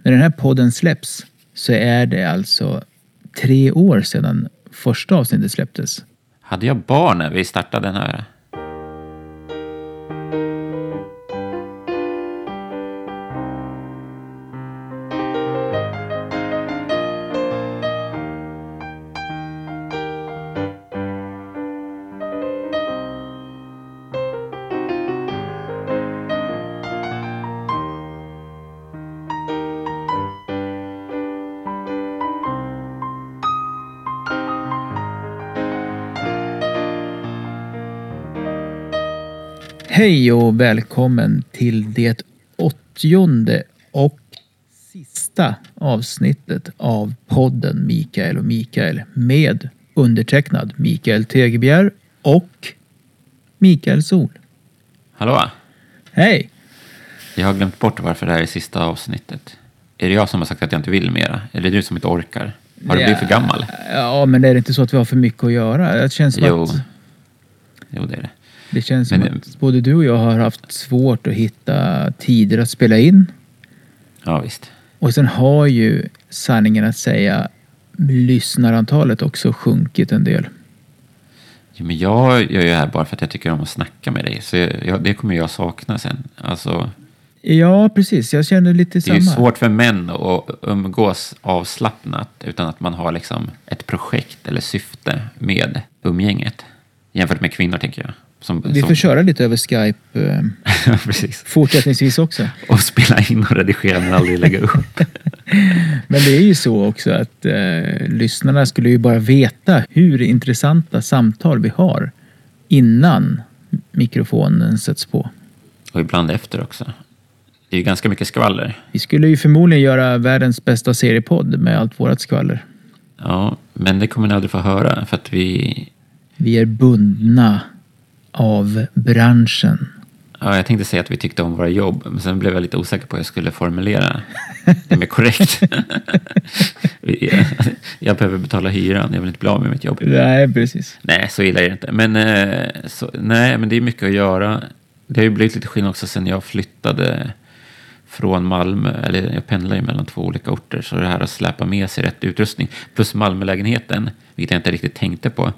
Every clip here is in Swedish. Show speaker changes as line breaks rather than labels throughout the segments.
När den här podden släpps så är det alltså 3 år sedan första avsnittet släpptes.
Hade jag barn när vi startade den här?
Hej och välkommen till det 80:e och sista avsnittet av podden Mikael och Mikael med undertecknad Mikael Tegebjer och Mikael Sol.
Hallå?
Hej!
Jag har glömt bort varför det här är sista avsnittet. Är det jag som har sagt att jag inte vill mera? Eller är det du som inte orkar? Har du blivit för gammal?
Ja, men är det inte så att vi har för mycket att göra? Det känns som
Jo, det är det.
Det känns som att både du och jag har haft svårt att hitta tider att spela in.
Ja, visst.
Och sen har ju sanningen att säga lyssnarantalet också sjunkit en del.
Jo, men jag gör ju det här bara för att jag tycker om att snacka med dig. Så det kommer jag sakna sen. Alltså,
ja, precis. Jag känner lite samma.
Det är ju svårt för män att umgås avslappnat utan att man har liksom ett projekt eller syfte med umgänget. Jämfört med kvinnor, tänker jag. Vi
får köra lite över Skype
precis.
Fortsättningsvis också.
Och spela in och redigera men aldrig lägga upp.
Men det är ju så också att lyssnarna skulle ju bara veta hur intressanta samtal vi har innan mikrofonen sätts på.
Och ibland efter också. Det är ju ganska mycket skvaller.
Vi skulle ju förmodligen göra världens bästa seriepodd med allt vårat skvaller.
Ja, men det kommer ni aldrig få höra för att vi
är bundna av branschen.
Ja, jag tänkte säga att vi tyckte om våra jobb, men sen blev jag lite osäker på hur jag skulle formulera det mer korrekt. Jag behöver betala hyran, jag vill inte bli av med mitt jobb.
Nej, precis.
Nej, så illa är det inte. Men, men det är mycket att göra. Det har ju blivit lite skillnad också sen jag flyttade från Malmö, eller jag pendlar ju mellan 2 olika orter, så det här att släpa med sig rätt utrustning, plus Malmölägenheten, vilket jag inte riktigt tänkte på.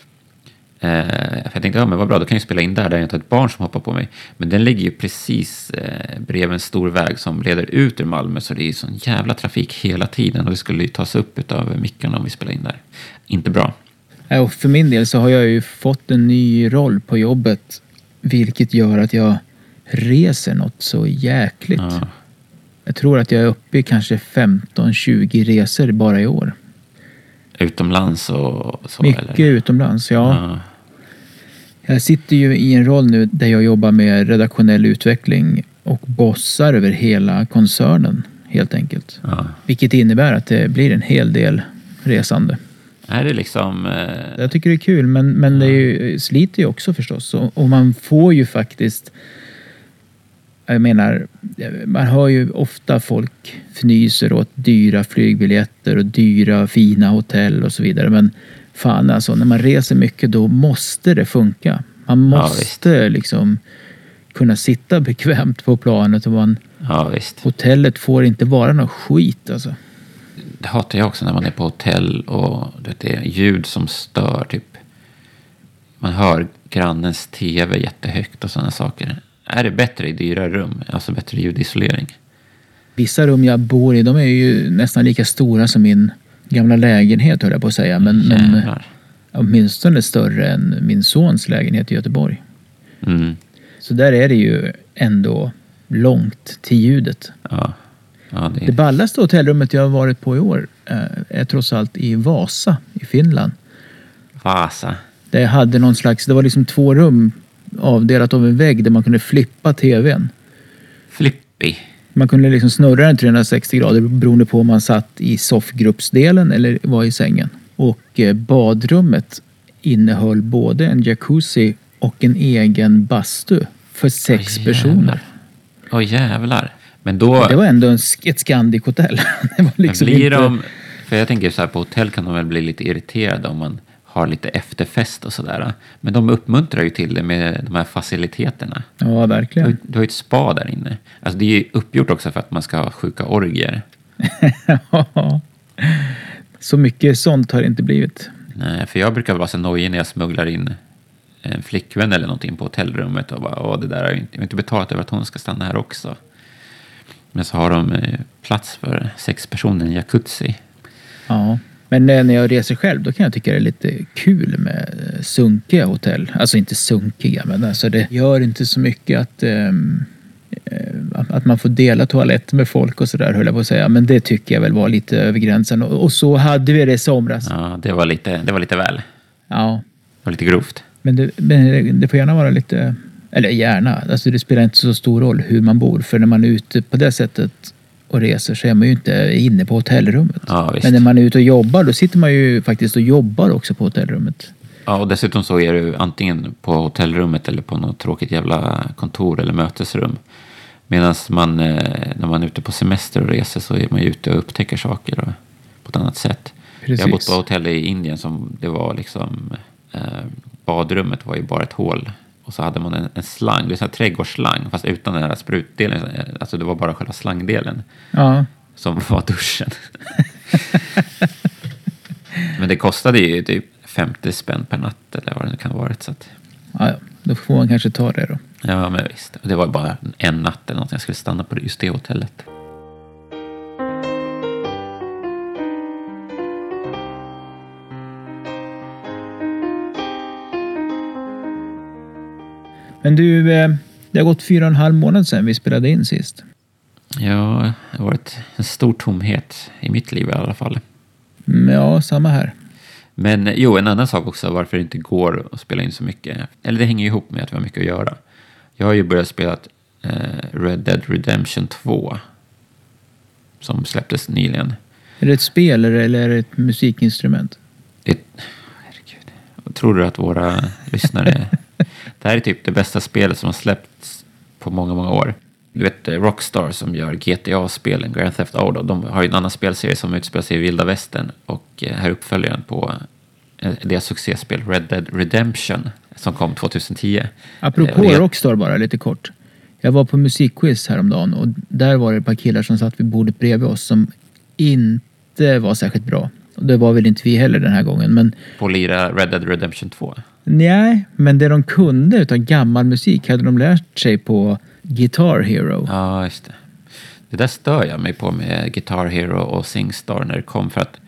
För jag tänkte, ja men vad bra, då kan jag spela in där jag inte har ett barn som hoppar på mig. Men den ligger ju precis bredvid en stor väg som leder ut ur Malmö, så det är ju sån jävla trafik hela tiden och det skulle ju tas upp av mickarna om vi spelar in där. Inte bra.
Och för min del så har jag ju fått en ny roll på jobbet, vilket gör att jag reser något så jäkligt. Ja. Jag tror att jag är uppe i kanske 15-20 resor bara i år.
Utomlands och så?
Mycket
eller?
Utomlands, ja. Jag sitter ju i en roll nu där jag jobbar med redaktionell utveckling och bossar över hela koncernen, helt enkelt. Ja. Vilket innebär att det blir en hel del resande.
Är det liksom...
Jag tycker det är kul, men det är ju, sliter ju också förstås. Och man får ju faktiskt... Jag menar, man hör ju ofta folk fnyser åt dyra flygbiljetter och dyra fina hotell och så vidare. Men fan alltså, när man reser mycket då måste det funka. Man måste liksom kunna sitta bekvämt på planet och hotellet får inte vara något skit alltså.
Det hatar jag också när man är på hotell och det är ljud som stör typ. Man hör grannens tv jättehögt och sådana saker. Är det bättre i dyra rum? Alltså bättre ljudisolering?
Vissa rum jag bor i, de är ju nästan lika stora som min gamla lägenhet, höll jag på att säga. Men åtminstone större än min sons lägenhet i Göteborg. Mm. Så där är det ju ändå långt till ljudet. Ja. Det ballaste hotellrummet jag har varit på i år är trots allt i Vasa i Finland.
Vasa?
Det hade någon slags, det var liksom 2 rum avdelat av en vägg där man kunde flippa tvn.
Flippy?
Man kunde liksom snurra den 360 grader beroende på om man satt i soffgruppsdelen eller var i sängen. Och badrummet innehöll både en jacuzzi och en egen bastu för 6 personer.
Jävlar. Men då...
Det var ändå ett Scandic-hotell. Det var liksom
blir de... För jag tänker så här, på hotell kan de väl bli lite irriterade om man har lite efterfest och sådär. Men de uppmuntrar ju till det med de här faciliteterna.
Ja, verkligen.
Du har ju ett spa där inne. Alltså det är ju uppgjort också för att man ska ha sjuka orgier.
Så mycket sånt har det inte blivit.
Nej, för jag brukar vara så nojig när jag smugglar in en flickvän eller någonting på hotellrummet och bara, det där har jag inte betalat över att hon ska stanna här också. Men så har de plats för 6 personer i en jacuzzi.
Ja, men när jag reser själv då kan jag tycka det är lite kul med sunkiga hotell. Alltså inte sunkiga, men alltså det gör inte så mycket att man får dela toalett med folk och sådär, höll jag på att säga. Men det tycker jag väl var lite över gränsen. Och så hade vi det i somras.
Ja, det var lite väl.
Ja.
Det var lite grovt.
Men det får gärna vara lite... Eller gärna. Alltså det spelar inte så stor roll hur man bor. För när man är ute på det sättet och reser så är man ju inte inne på hotellrummet.
Ja, visst.
Men när man är ute och jobbar då sitter man ju faktiskt och jobbar också på hotellrummet.
Ja, och dessutom så är du antingen på hotellrummet eller på något tråkigt jävla kontor eller mötesrum. Medan när man är ute på semester och reser så är man ju ute och upptäcker saker på ett annat sätt.
Precis.
Jag har bott på hotell i Indien som det var liksom... badrummet var ju bara ett hål. Och så hade man en slang, det är en trädgårdsslang, fast utan den här sprutdelen. Alltså det var bara själva slangdelen.
Ja.
Som var duschen. Men det kostade ju typ 50 spänn per natt eller vad det nu kan ha varit. Så att...
Ja, då får man kanske ta det då.
Ja, men visst. Det var bara en natt eller någonting. Jag skulle stanna på just det hotellet.
Men du, det har gått 4,5 månader sedan vi spelade in sist.
Ja, det har varit en stor tomhet i mitt liv i alla fall.
Ja, samma här.
Men en annan sak också varför det inte går att spela in så mycket. Eller det hänger ihop med att vi har mycket att göra. Jag har ju börjat spela Red Dead Redemption 2. Som släpptes nyligen.
Är det ett spel eller är det ett musikinstrument?
Herregud. Tror du att våra lyssnare... Det här är typ det bästa spelet som har släppts på många, många år. Du vet Rockstar som gör GTA-spelen, Grand Theft Auto. De har ju en annan spelserie som utspelar sig i Vilda Västern. Och här uppföljaren på deras succéspel Red Dead Redemption som kom 2010.
Apropå Rockstar bara, lite kort. Jag var på musikquiz häromdagen och där var det ett par killar som satt vid bordet bredvid oss som inte var särskilt bra. Och det var väl inte vi heller den här gången. Men...
På lira Red Dead Redemption 2?
Nej, men det de kunde utav gammal musik hade de lärt sig på Guitar Hero.
Ja, just det. Det där stör jag mig på med Guitar Hero och SingStar när det kom. För att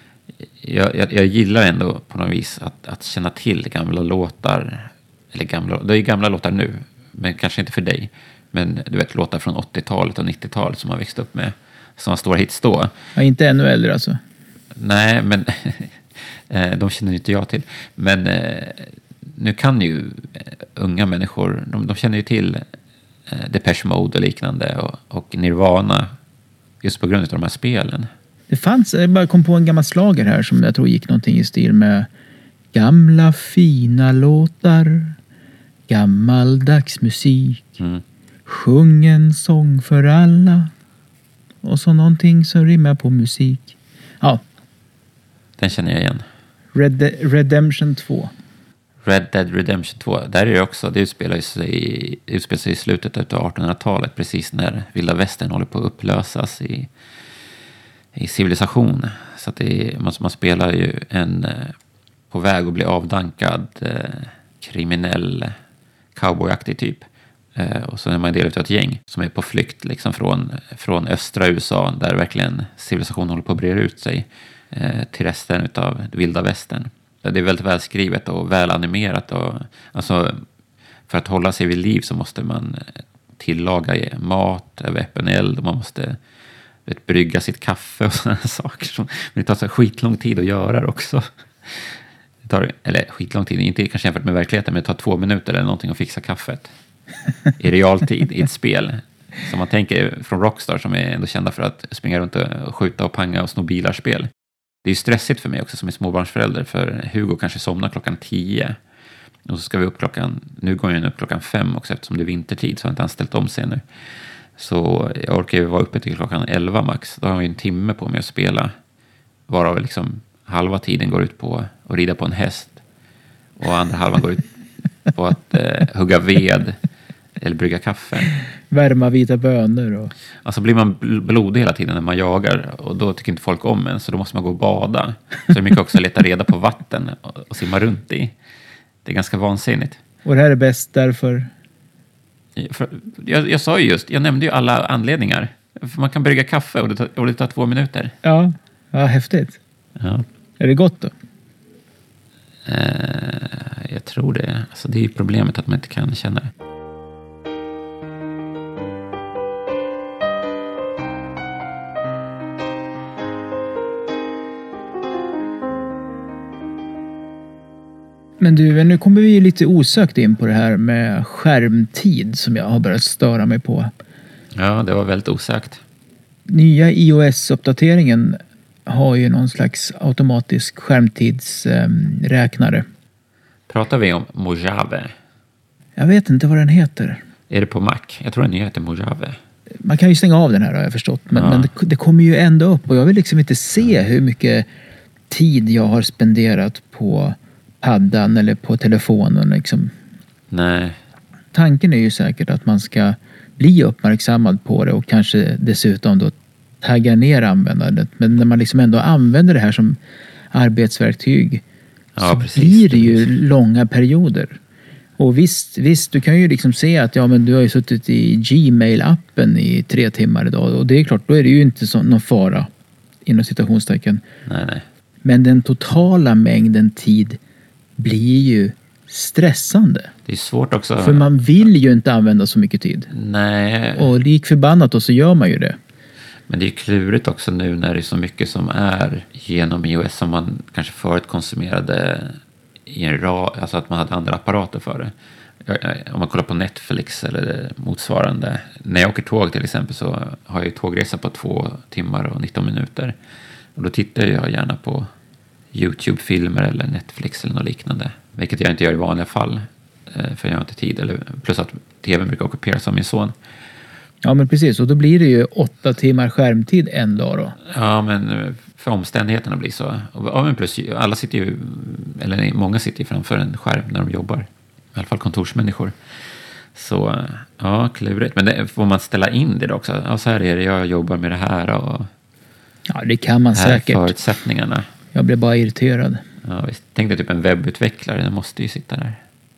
jag gillar ändå på något vis att känna till gamla låtar. Eller det är ju gamla låtar nu, men kanske inte för dig. Men du vet, låtar från 80-talet och 90-talet som man växte upp med. Som var stora hits då.
Ja, inte ännu äldre alltså.
Nej, men de känner inte jag till. Men nu kan ju unga människor, de känner ju till Depeche Mode och liknande och Nirvana just på grund av de här spelen.
Det fanns, jag bara kom på en gammal slager här som jag tror gick någonting i stil med gamla fina låtar, gammaldags musik, sjung en sång för alla och så någonting som rimmar på musik. Ja. Den
känner jag igen.
Redemption 2.
Red Dead Redemption 2. Där är det också, det utspelar sig i slutet av 1800-talet, precis när Vilda Västern håller på att upplösas i civilisation. Så att man spelar ju en på väg att bli avdankad kriminell cowboyaktig typ. Och så är man en del av ett gäng som är på flykt liksom från östra USA där verkligen civilisationen håller på att breda ut sig till resten av Vilda Västern. Det är väldigt välskrivet och välanimerat. Alltså, för att hålla sig vid liv så måste man tillaga mat över öppen eld. Och man måste brygga sitt kaffe och sådana saker. Men det tar så skitlång tid att göra det också. Eller skitlång tid, inte kanske jämfört med verkligheten, men det tar 2 minuter eller någonting att fixa kaffet. I realtid i ett spel. Som man tänker från Rockstar som är ändå kända för att springa runt och skjuta och panga och sno bilarspel. Det är ju stressigt för mig också som är småbarnsförälder, för Hugo kanske somnar klockan 10 och så ska vi upp nu går jag upp klockan 5 också eftersom det är vintertid så har jag inte anställt om sig nu. Så jag orkar ju vara uppe till klockan 11 max. Då har jag en timme på mig att spela, varav liksom halva tiden går ut på att rida på en häst och andra halvan går ut på att hugga ved eller brygga kaffe.
Värma vita bönor. Och...
Alltså blir man blodig hela tiden när man jagar och då tycker inte folk om en, så då måste man gå och bada. Så det är mycket också att leta reda på vatten och simma runt i. Det är ganska vansinnigt.
Och det här är bäst därför?
Jag sa ju just, jag nämnde ju alla anledningar. För man kan brygga kaffe och det tar 2 minuter.
Ja, häftigt.
Ja.
Är det gott då?
Jag tror det. Alltså det är ju problemet att man inte kan känna det.
Men du, nu kommer vi lite osökt in på det här med skärmtid som jag har börjat störa mig på.
Ja, det var väldigt osökt.
Nya iOS-uppdateringen har ju någon slags automatisk skärmtidsräknare.
Pratar vi om Mojave?
Jag vet inte vad den heter.
Är det på Mac? Jag tror den heter Mojave.
Man kan ju stänga av den här har jag förstått. Men det kommer ju ändå upp och jag vill liksom inte se hur mycket tid jag har spenderat på paddan eller på telefonen liksom.
Nej.
Tanken är ju säkert att man ska bli uppmärksammad på det och kanske dessutom då tagga ner användandet. Men när man liksom ändå använder det här som arbetsverktyg så
precis,
blir det ju långa perioder. Och visst, du kan ju liksom se att men du har ju suttit i Gmail-appen i 3 timmar idag och det är klart, då är det ju inte någon fara inom citationstecken.
Nej.
Men den totala mängden tid blir ju stressande.
Det är svårt också.
För man vill ju inte använda så mycket tid.
Nej.
Och lik förbannat och så gör man ju det.
Men det är klurigt också nu när det är så mycket som är genom iOS som man kanske förut konsumerade i alltså att man hade andra apparater för det. Om man kollar på Netflix eller motsvarande. När jag åker tåg till exempel så har jag ju tågresa på 2 timmar och 19 minuter. Och då tittar jag gärna på YouTube-filmer eller Netflix eller något liknande. Vilket jag inte gör i vanliga fall. För jag har inte tid. Plus att tvn brukar ockuperas av min son.
Ja men precis, och då blir det ju 8 timmar skärmtid en dag då.
Ja, men för omständigheterna blir så. Ja, men plus alla sitter ju, eller många sitter ju framför en skärm när de jobbar. I alla fall kontorsmänniskor. Så ja, klurigt. Men det, får man ställa in det då också? Ja, så här är det, jag jobbar med det här och...
Ja, det kan man säkert.
Förutsättningarna.
Jag blev bara irriterad.
Ja, visst. Tänk dig typ en webbutvecklare, den måste ju sitta där.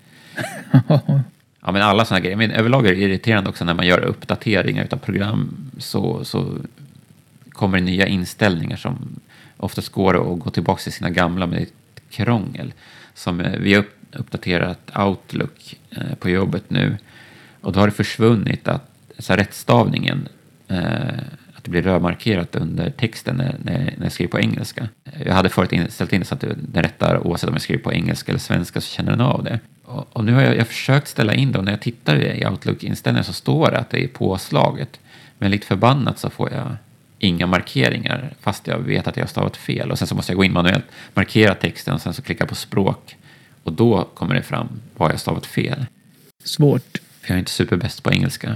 Ja, men alla sådana grejer. Men överlag är det irriterande också när man gör uppdateringar utav program så kommer det nya inställningar som oftast går att gå tillbaka till sina gamla med ett krångel. Som vi har uppdaterat Outlook på jobbet nu. Och då har det försvunnit att så här, rättstavningen att det blir rödmarkerat under texten när jag skriver på engelska. Jag hade förut ställt in så att den rättar oavsett om jag skriver på engelska eller svenska så känner den av det. Och nu har jag försökt ställa in det och när jag tittar i Outlook-inställningen så står det att det är påslaget. Men lite förbannat så får jag inga markeringar fast jag vet att jag har stavat fel. Och sen så måste jag gå in manuellt, markera texten och sen så klicka på språk. Och då kommer det fram vad jag har stavat fel.
Svårt.
För jag är inte superbäst på engelska.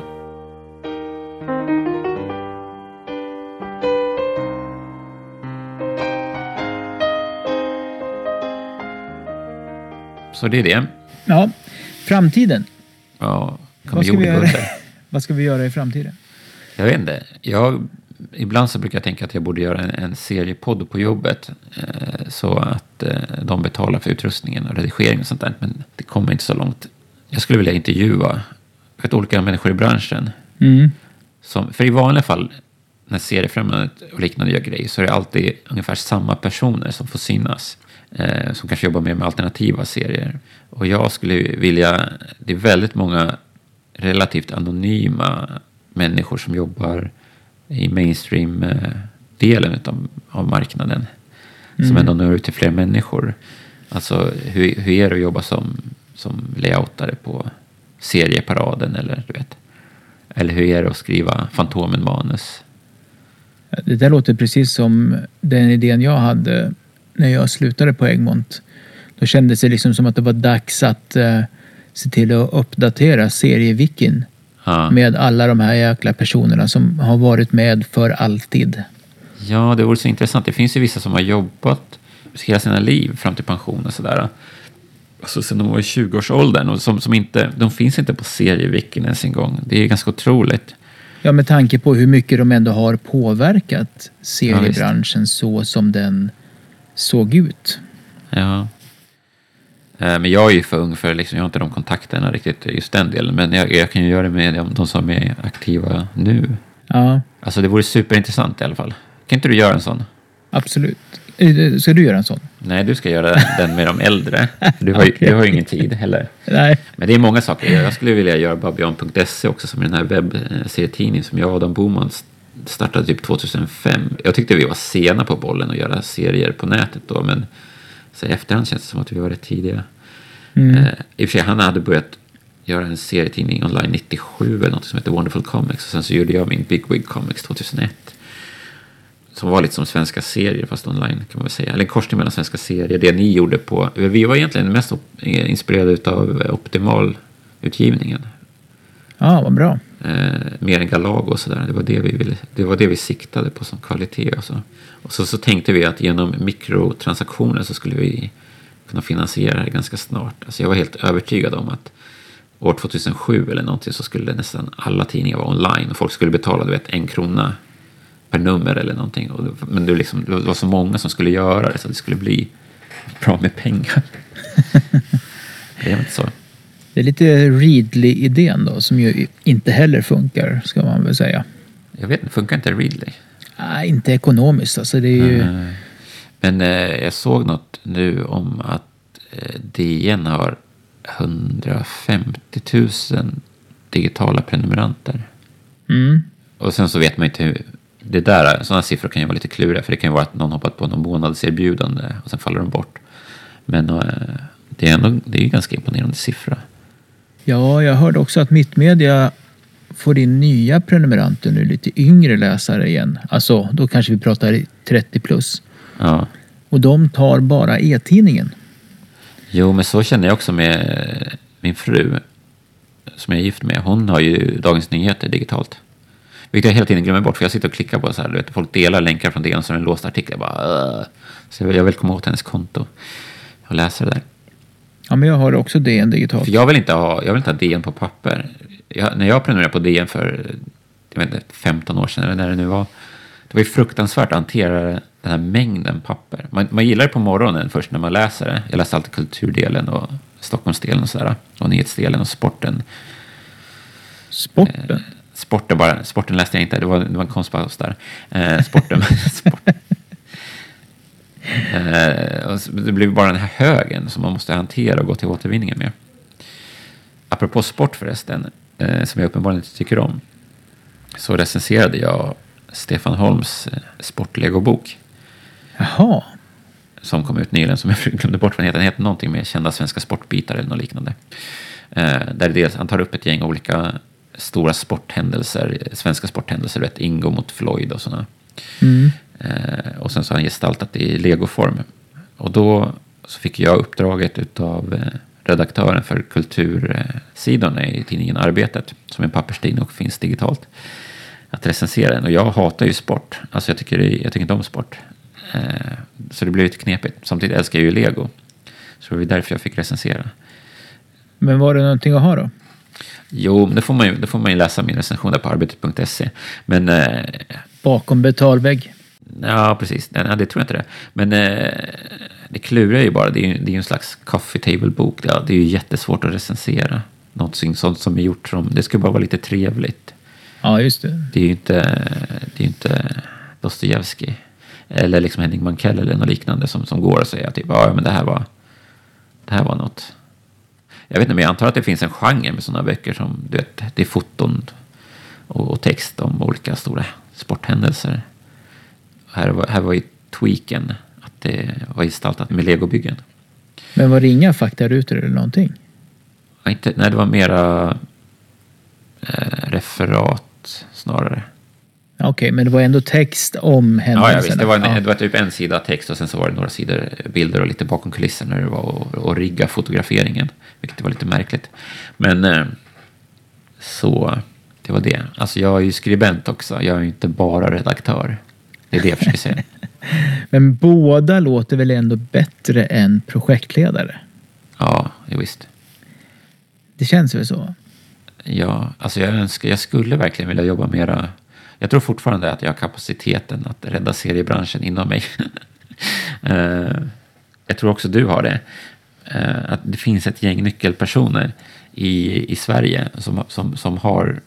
Så det är det.
Ja, framtiden.
Ja, vad
ska vi göra i framtiden?
Jag vet inte. Ibland så brukar jag tänka att jag borde göra en seriepodd på jobbet så att de betalar för utrustningen och redigering och sånt där. Men det kommer inte så långt. Jag skulle vilja intervjua olika människor i branschen.
Mm.
För i vanliga fall när seriefrämjandet och liknande gör grejer så är det alltid ungefär samma personer som får synas. Som kanske jobbar mer med alternativa serier. Och jag skulle vilja, det är väldigt många relativt anonyma människor som jobbar i mainstream-delen av marknaden. Som ändå når ut till fler människor. Alltså hur är det att jobba som layoutare på serieparaden eller du vet. Eller hur är det att skriva Fantomen-manus?
Det där låter precis som den idén jag hade när jag slutade på Egmont. Då kändes det liksom som att det var dags att se till att uppdatera serievikin med alla de här jäkla personerna som har varit med för alltid.
Ja, det vore så intressant. Det finns ju vissa som har jobbat hela sina liv fram till pension och sådär. alltså sen de var i 20-årsåldern och som inte, de finns inte på serieviken ens en gång. Det är ganska otroligt.
Ja, med tanke på hur mycket de ändå har påverkat seriebranschen så som den såg ut.
Ja. Men jag är ju för ung för liksom, jag har inte de kontakterna riktigt just den delen. Men jag kan ju göra det med de som är aktiva nu.
Ja.
Alltså det vore superintressant i alla fall. Kan inte du göra en sån?
Absolut. Ska du göra en sån?
Nej, du ska göra den med de äldre. Du har ju ingen tid heller.
Nej.
Men det är många saker. Jag skulle vilja göra Babylon.se också, som är den här webbserietidningen som jag och Adam Boman startade typ 2005. Jag tyckte vi var sena på bollen att göra serier på nätet då, men så i efterhand känns det som att vi var rätt tidiga. I och för sig, han hade börjat göra en serietidning online 97 eller något som heter Wonderful Comics, och sen så gjorde jag min Big Wig Comics 2001. Som var lite som svenska serier fast online kan man väl säga. Eller en korsning mellan svenska serier. Det ni gjorde på... Vi var egentligen mest inspirerade av Optimal-utgivningen.
Ja, vad bra.
Mer än Galago och sådär. Det var det vi siktade på som kvalitet och så. Och så tänkte vi att genom mikrotransaktioner så skulle vi kunna finansiera det ganska snart. Alltså jag var helt övertygad om att år 2007 eller någonting så skulle nästan alla tidningar vara online. Och folk skulle betala 1 krona per nummer eller någonting. Men det var så många som skulle göra det så att det skulle bli bra med pengar. Det är inte så.
Det är lite Readly-idén då, som ju inte heller funkar, ska man väl säga.
Jag vet inte, funkar inte Readly?
Nej, inte ekonomiskt. Alltså det är ju...
Men jag såg något nu om att DN har 150 000 digitala prenumeranter. Och sen så vet man inte hur... Sådana siffror kan ju vara lite kluriga, för det kan ju vara att någon hoppat på någon månadserbjudande och sen faller de bort. Men det är ju ganska imponerande siffra.
Ja, jag hörde också att Mittmedia får in nya prenumeranter nu, lite yngre läsare igen. Alltså, då kanske vi pratar 30 plus.
Ja.
Och de tar bara e-tidningen.
Jo, men så känner jag också med min fru som jag är gift med. Hon har ju Dagens Nyheter digitalt. Vilket jag hela tiden glömmer bort, för jag sitter och klickar på så här, du vet, folk delar länkar från DN som en låst artikel. Så jag vill komma åt hennes konto och läsa det där.
Ja, men jag har också DN digitalt.
För jag vill inte ha DN på papper. När jag prenumererade på DN för 15 år sedan eller när det nu var, det var ju fruktansvärt att hantera den här mängden papper. Man gillar det på morgonen först när man läser det. Jag läste alltid kulturdelen och Stockholmsdelen och sådär. Och nyhetsdelen och sporten.
Sporten?
Sporten läste jag inte. Det var en konstpaus där. Sporten. Det blev bara den här högen som man måste hantera och gå till återvinningen med. Apropå sport förresten, som jag uppenbarligen inte tycker om, så recenserade jag Stefan Holms sportlegobok.
Jaha.
Som kom ut nyligen, som jag glömde bort vad den heter. Den heter någonting med kända svenska sportbitar eller något liknande. Där dels han tar upp ett gäng olika stora sporthändelser, svenska sporthändelser, vet, Ingo mot Floyd och sådana. Och sen så har han gestaltat i legoform. Och då så fick jag uppdraget utav redaktören för kultursidorna i tidningen Arbetet, som är en papperstidning och finns digitalt, att recensera den. Och jag hatar ju sport. Alltså jag tycker inte om sport. Så det blev lite knepigt. Samtidigt älskar jag ju Lego. Så det var därför jag fick recensera.
Men var det någonting att ha då?
Jo, men det får man ju läsa min recension där på arbetet.se. Men...
bakom betalvägg?
Ja, precis. Det tror jag inte det. Men det klurar ju bara. Det är ju en slags coffee table-bok. Ja, det är ju jättesvårt att recensera. Någonting sånt som är gjort som... Det ska bara vara lite trevligt.
Ja, just det.
Det är ju inte Dostojevskij. Eller liksom Henning Mankell eller något liknande som går och säger typ, ja, men det här var något. Jag vet inte, men jag antar att det finns en genre med sådana böcker som, du vet, det är foton och text om olika stora sporthändelser. Här var ju tweaken att det var gestaltat med legobyggen.
Men var det inga faktarutor eller någonting?
Nej, det var mera referat snarare.
Okej, men det var ändå text om händelserna.
Ja, visst. Det var typ en sida text och sen så var det några sidor bilder och lite bakom kulisserna när det var att rigga fotograferingen. Vilket var lite märkligt. Men så det var det. Alltså jag är ju skribent också. Jag är ju inte bara redaktör. Det är det jag försöker säga.
Men båda låter väl ändå bättre än projektledare?
Ja, visst.
Det känns väl så.
Ja, alltså jag skulle verkligen vilja jobba mera. Jag tror fortfarande att jag har kapaciteten att rädda seriebranschen inom mig. Jag tror också du har det. Att det finns ett gäng nyckelpersoner i Sverige som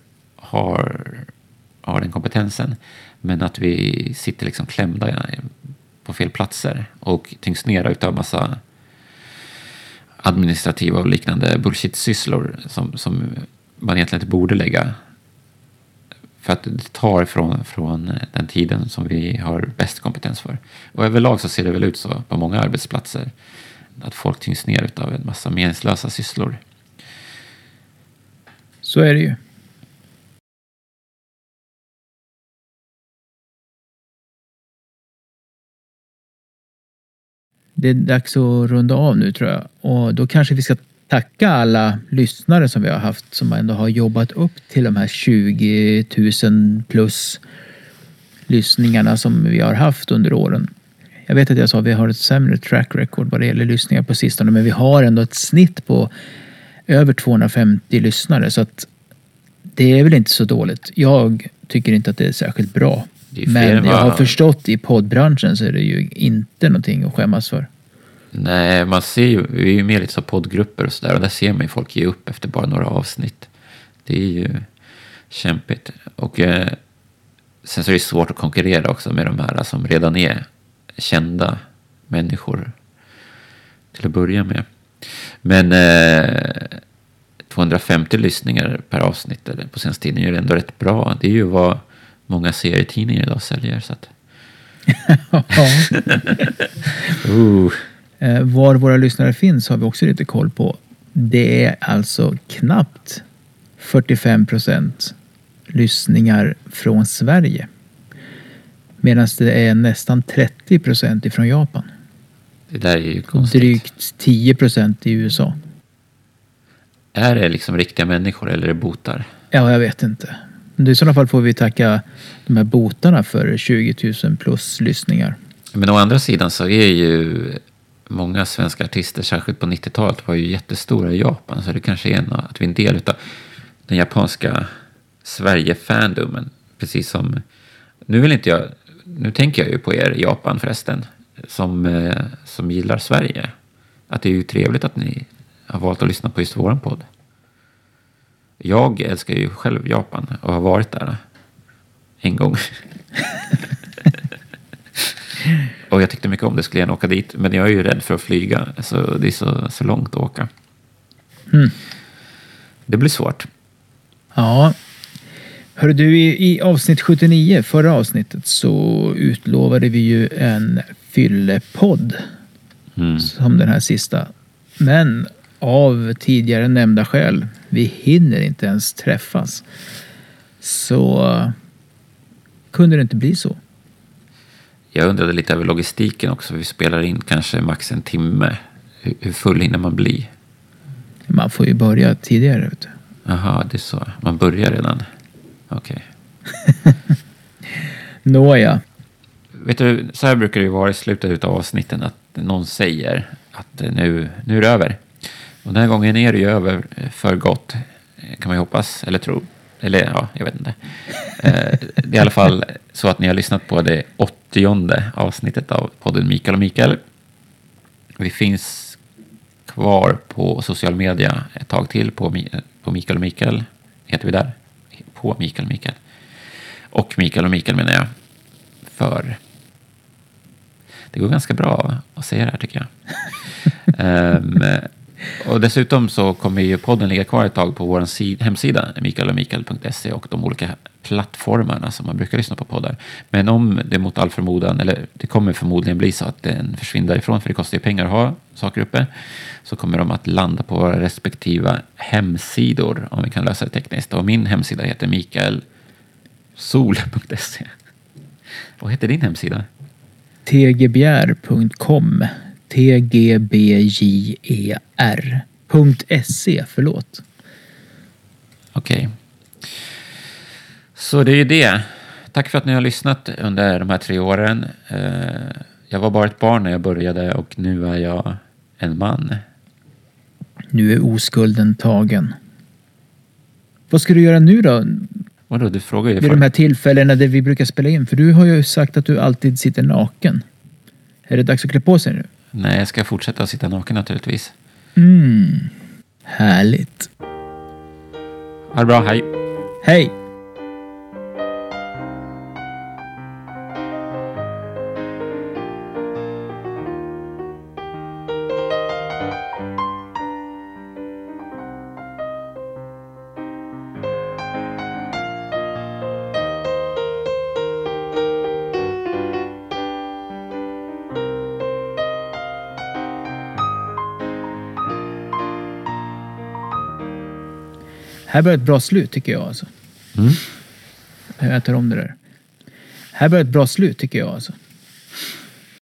har den kompetensen. Men att vi sitter liksom klämda på fel platser och tyngs ner utav massa administrativa och liknande bullshit-sysslor som man egentligen inte borde lägga. För att det tar från den tiden som vi har bäst kompetens för. Och överlag så ser det väl ut så på många arbetsplatser. Att folk tyngs ner utav en massa meningslösa sysslor.
Så är det ju. Det är dags att runda av nu tror jag. Och då kanske vi ska tacka alla lyssnare som vi har haft som ändå har jobbat upp till de här 20 000 plus lyssningarna som vi har haft under åren. Jag vet att jag sa att vi har ett sämre track record vad det gäller lyssningar på sistone, men vi har ändå ett snitt på över 250 lyssnare, så att det är väl inte så dåligt. Jag tycker inte att det är särskilt bra. Men jag har förstått i poddbranschen så är det ju inte någonting att skämmas för.
Nej, man ser ju, vi är ju med lite så poddgrupper och sådär, och där ser man ju folk ge upp efter bara några avsnitt. Det är ju kämpigt. Och sen så är det svårt att konkurrera också med de här som redan är kända människor till att börja med. Men 250 lyssningar per avsnitt eller på senaste tiden är ju ändå rätt bra. Det är ju vad många serietidningar idag säljer. Så att...
Var våra lyssnare finns har vi också lite koll på. Det är alltså knappt 45% lyssningar från Sverige. Medan det är nästan 30% ifrån Japan.
Det där är ju konstigt.
Drygt 10% i USA.
Är det liksom riktiga människor eller är det botar?
Ja, jag vet inte. Men i sådana fall får vi tacka de här botarna för 20 000 plus lyssningar.
Men å andra sidan så är ju många svenska artister, särskilt på 90-talet, var ju jättestora i Japan. Så det kanske är att vi är en del av den japanska Sverige-fandomen. Precis som... Nu tänker jag ju på er i Japan förresten. Som gillar Sverige. Att det är ju trevligt att ni har valt att lyssna på just våran podd. Jag älskar ju själv Japan och har varit där en gång. Och jag tyckte mycket om det, skulle gärna åka dit. Men jag är ju rädd för att flyga. Så det är så långt att åka. Det blir svårt.
Ja. Hörru du, i avsnitt 79, förra avsnittet, så utlovade vi ju en fyllepodd. Som den här sista. Men av tidigare nämnda skäl, vi hinner inte ens träffas. Så kunde det inte bli så.
Jag undrade lite över logistiken också. Vi spelar in kanske max en timme. Hur full hinner man bli?
Man får ju börja tidigare. Vet du.
Jaha, det är så. Man börjar redan. Okej.
Nåja.
Vet du, så här brukar det ju vara i slutet av avsnitten. Att någon säger att nu är det över. Och den här gången är det ju över för gott. Kan man ju hoppas, eller tro. Eller ja, jag vet inte. Det är i alla fall så att ni har lyssnat på det 80:e avsnittet av podden Mikael och Mikael. Vi finns kvar på social media ett tag till på Mikael och Mikael. Heter vi där? På Mikael och Mikael. Och Mikael och Mikael menar jag. För det går ganska bra att säga det här tycker jag. Och dessutom så kommer ju podden ligga kvar ett tag på vår hemsida mikaelochmikael.se och de olika plattformarna som man brukar lyssna på poddar. Men om det mot all förmodan, eller det kommer förmodligen bli så att den försvinner ifrån, för det kostar ju pengar att ha saker uppe, så kommer de att landa på våra respektiva hemsidor om vi kan lösa det tekniskt. Och min hemsida heter mikaelsol.se. Vad heter din hemsida?
tgbjer.com tgbjer.se, förlåt.
Okej. Så det är ju det. Tack för att ni har lyssnat under de här 3 åren. Jag var bara ett barn när jag började och nu är jag en man.
Nu är oskulden tagen. Vad ska du göra nu då?
Vadå, du frågar ju
Vid de här tillfällena där vi brukar spela in. För du har ju sagt att du alltid sitter naken. Är det dags att klä på sig nu?
Nej, jag ska fortsätta att sitta naken naturligtvis.
Härligt.
Ha det bra, hej.
Hej! Här börjar ett bra slut tycker jag alltså. Jag tar om det där. Här börjar ett bra slut tycker jag alltså.